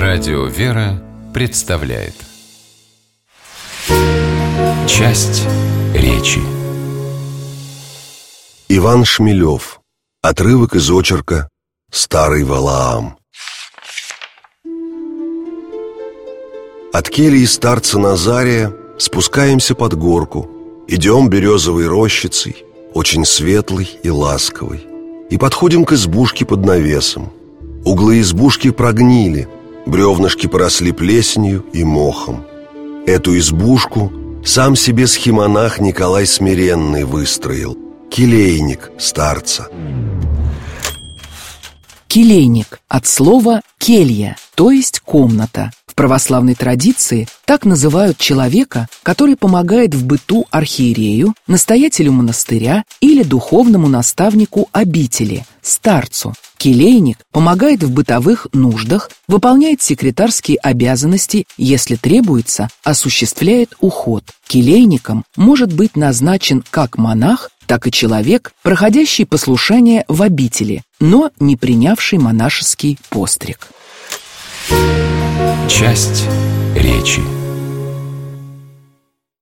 Радио «Вера» представляет часть речи. Иван Шмелев. Отрывок из очерка «Старый Валаам». От кельи старца Назария спускаемся под горку. Идем березовой рощицей, очень светлой и ласковой, и подходим к избушке под навесом. Углы избушки прогнили, бревнышки поросли плесенью и мохом. Эту избушку сам себе схимонах Николай Смиренный выстроил, келейник старца. Келейник от слова «келья», то есть комната. В православной традиции так называют человека, который помогает в быту архиерею, настоятелю монастыря или духовному наставнику обители, старцу. Келейник помогает в бытовых нуждах, выполняет секретарские обязанности, если требуется, осуществляет уход. Келейником может быть назначен как монах, так и человек, проходящий послушание в обители, но не принявший монашеский постриг. Часть речи.